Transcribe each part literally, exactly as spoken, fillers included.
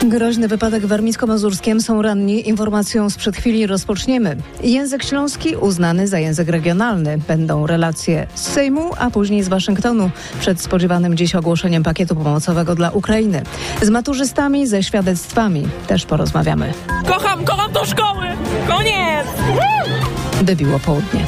Groźny wypadek w Warmińsko-Mazurskiem, są ranni. Informacją sprzed chwili rozpoczniemy. Język śląski uznany za język regionalny. Będą relacje z Sejmu, a później z Waszyngtonu przed spodziewanym dziś ogłoszeniem pakietu pomocowego dla Ukrainy. Z maturzystami, ze świadectwami też porozmawiamy. Kocham, kocham do szkoły! Koniec! Wybiło południe.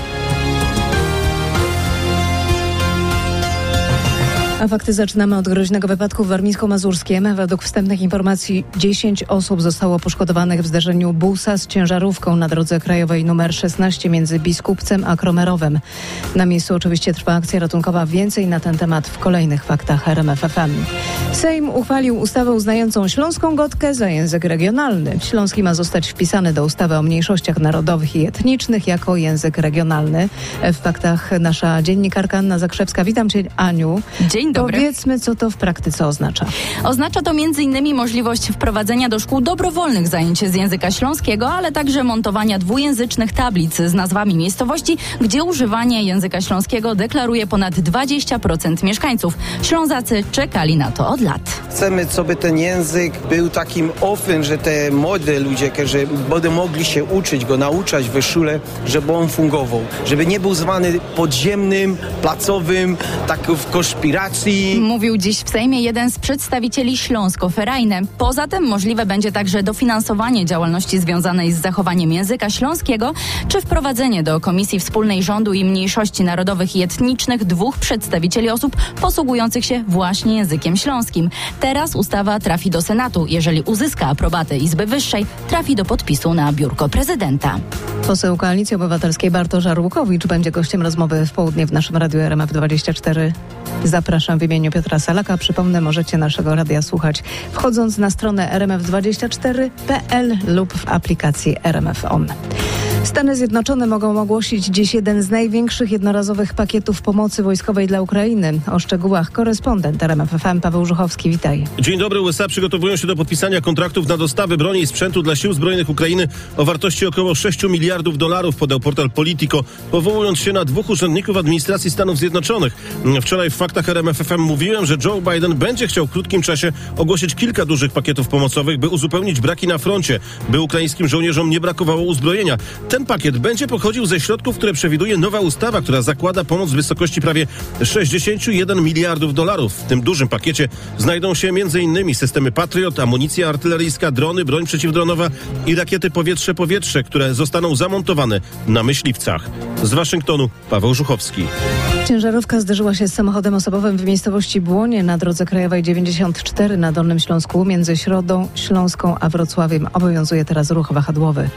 A fakty zaczynamy od groźnego wypadku w Warmińsko-Mazurskiem. Według wstępnych informacji dziesięć osób zostało poszkodowanych w zdarzeniu busa z ciężarówką na drodze krajowej nr szesnaście między Biskupcem a Kromerowem. Na miejscu oczywiście trwa akcja ratunkowa. Więcej na ten temat w kolejnych faktach R M F F M. Sejm uchwalił ustawę uznającą śląską godkę za język regionalny. Śląski ma zostać wpisany do ustawy o mniejszościach narodowych i etnicznych jako język regionalny. W faktach nasza dziennikarka Anna Zakrzewska. Witam Cię, Aniu. Dzień dobry. Powiedzmy, co to w praktyce oznacza. Oznacza to między innymi możliwość wprowadzenia do szkół dobrowolnych zajęć z języka śląskiego, ale także montowania dwujęzycznych tablic z nazwami miejscowości, gdzie używanie języka śląskiego deklaruje ponad dwadzieścia procent mieszkańców. Ślązacy czekali na to od lat. Chcemy, żeby ten język był takim ofen, że te młode ludzie, że będą mogli się uczyć go, nauczać w szkole, żeby on fungował. Żeby nie był zwany podziemnym, placowym, tak w konspiracji. Mówił dziś w Sejmie jeden z przedstawicieli Śląsko-Ferajne. Poza tym możliwe będzie także dofinansowanie działalności związanej z zachowaniem języka śląskiego, czy wprowadzenie do Komisji Wspólnej Rządu i Mniejszości Narodowych i Etnicznych dwóch przedstawicieli osób posługujących się właśnie językiem śląskim. Teraz ustawa trafi do Senatu. Jeżeli uzyska aprobatę Izby Wyższej, trafi do podpisu na biurko prezydenta. Poseł Koalicji Obywatelskiej Bartosz Arłukowicz będzie gościem rozmowy w południe w naszym Radiu R M F dwadzieścia cztery. Zapraszam w imieniu Piotra Salaka. Przypomnę, możecie naszego radia słuchać wchodząc na stronę r m f dwadzieścia cztery kropka p l lub w aplikacji R M F On. Stany Zjednoczone mogą ogłosić dziś jeden z największych jednorazowych pakietów pomocy wojskowej dla Ukrainy. O szczegółach korespondent R M F F M Paweł Żuchowski. Witaj. Dzień dobry. U S A przygotowują się do podpisania kontraktów na dostawy broni i sprzętu dla sił zbrojnych Ukrainy o wartości około sześć miliardów dolarów, podał portal Politico, powołując się na dwóch urzędników administracji Stanów Zjednoczonych. Wczoraj w faktach R M F F M mówiłem, że Joe Biden będzie chciał w krótkim czasie ogłosić kilka dużych pakietów pomocowych, by uzupełnić braki na froncie, by ukraińskim żołnierzom nie brakowało uzbrojenia. Ten pakiet będzie pochodził ze środków, które przewiduje nowa ustawa, która zakłada pomoc w wysokości prawie sześćdziesiąt jeden miliardów dolarów. W tym dużym pakiecie znajdą się m.in. systemy Patriot, amunicja artyleryjska, drony, broń przeciwdronowa i rakiety powietrze-powietrze, które zostaną zamontowane na myśliwcach. Z Waszyngtonu Paweł Żuchowski. Ciężarówka zderzyła się z samochodem osobowym w miejscowości Błonie na drodze krajowej dziewięćdziesiąt cztery na Dolnym Śląsku. Między Środą Śląską a Wrocławiem obowiązuje teraz ruch wahadłowy.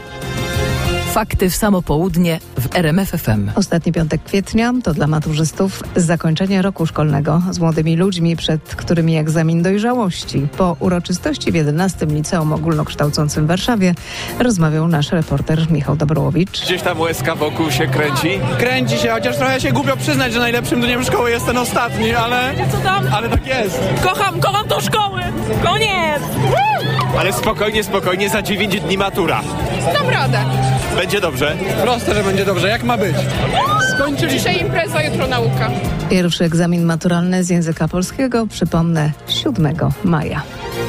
Fakty w samo południe w R M F F M. Ostatni piątek kwietnia to dla maturzystów zakończenie roku szkolnego z młodymi ludźmi, przed którymi egzamin dojrzałości. Po uroczystości w jedenastym Liceum Ogólnokształcącym w Warszawie rozmawiał nasz reporter Michał Dobrołowicz. Gdzieś tam łezka wokół się kręci. Kręci się, chociaż trochę się głupio przyznać, że najlepszym dniem szkoły jest ten ostatni, ale... Co tam? Ale tak jest. Kocham, kocham do szkoły! Koniec! Ale spokojnie, spokojnie, za dziewięć dni matura. Dam radę. Będzie dobrze. Proste, że będzie dobrze. Jak ma być? Skończyli. Dzisiaj impreza, jutro nauka. Pierwszy egzamin maturalny z języka polskiego, przypomnę, siódmego maja.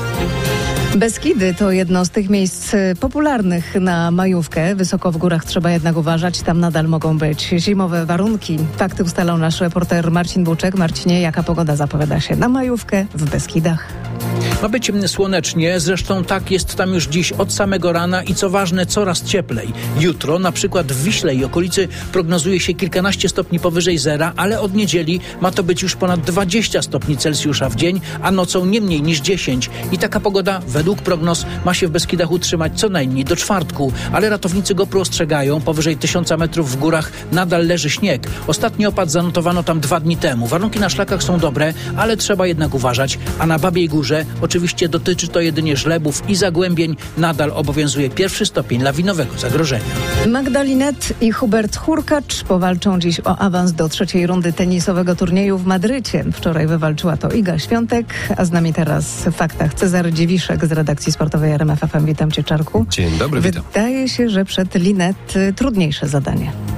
Beskidy to jedno z tych miejsc popularnych na majówkę. Wysoko w górach trzeba jednak uważać, tam nadal mogą być zimowe warunki. Fakty ustalał nasz reporter Marcin Buczek. Marcinie, jaka pogoda zapowiada się na majówkę w Beskidach? Ma być słonecznie, zresztą tak jest tam już dziś od samego rana i co ważne, coraz cieplej. Jutro na przykład w Wiśle i okolicy prognozuje się kilkanaście stopni powyżej zera, ale od niedzieli ma to być już ponad dwadzieścia stopni Celsjusza w dzień, a nocą nie mniej niż dziesięć. I taka pogoda według prognoz ma się w Beskidach utrzymać co najmniej do czwartku, ale ratownicy GoPro ostrzegają, powyżej tysiąca metrów w górach nadal leży śnieg. Ostatni opad zanotowano tam dwa dni temu. Warunki na szlakach są dobre, ale trzeba jednak uważać, a na Babiej Górze oczywiście dotyczy to jedynie żlebów i zagłębień. Nadal obowiązuje pierwszy stopień lawinowego zagrożenia. Magdalinet i Hubert Hurkacz powalczą dziś o awans do trzeciej rundy tenisowego turnieju w Madrycie. Wczoraj wywalczyła to Iga Świątek, a z nami teraz w faktach Cezary Dziewiszek z redakcji sportowej R M F F M. Witam Cię, Czarku. Dzień dobry, witam. Wydaje się, że przed Linet trudniejsze zadanie.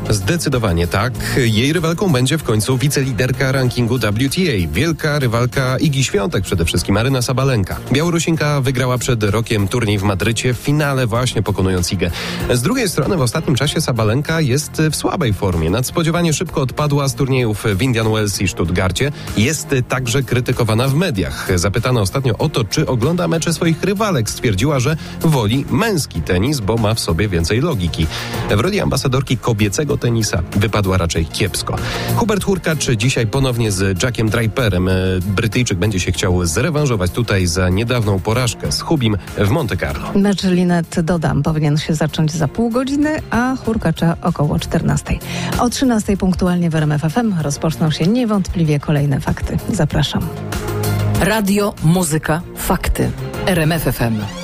Zdecydowanie tak. Jej rywalką będzie w końcu wiceliderka rankingu W T A. Wielka rywalka Igi Świątek, przede wszystkim Aryna Sabalenka. Białorusinka wygrała przed rokiem turniej w Madrycie, w finale właśnie pokonując Igę. Z drugiej strony w ostatnim czasie Sabalenka jest w słabej formie. Nadspodziewanie szybko odpadła z turniejów w Indian Wells i Stuttgarcie. Jest także krytykowana w mediach. Zapytana ostatnio o to, czy ogląda mecze swoich rywalek, stwierdziła, że woli męski tenis, bo ma w sobie więcej logiki. W roli ambasadorki kobiecego tenisa wypadła raczej kiepsko. Hubert Hurkacz dzisiaj ponownie z Jackiem Draperem. Brytyjczyk będzie się chciał zrewanżować tutaj za niedawną porażkę z Hubim w Monte Carlo. Mecz Linet Dodam powinien się zacząć za pół godziny, a Hurkacza około czternastej. O trzynastej punktualnie w R M F F M rozpoczną się niewątpliwie kolejne fakty. Zapraszam. Radio, muzyka, fakty. R M F F M.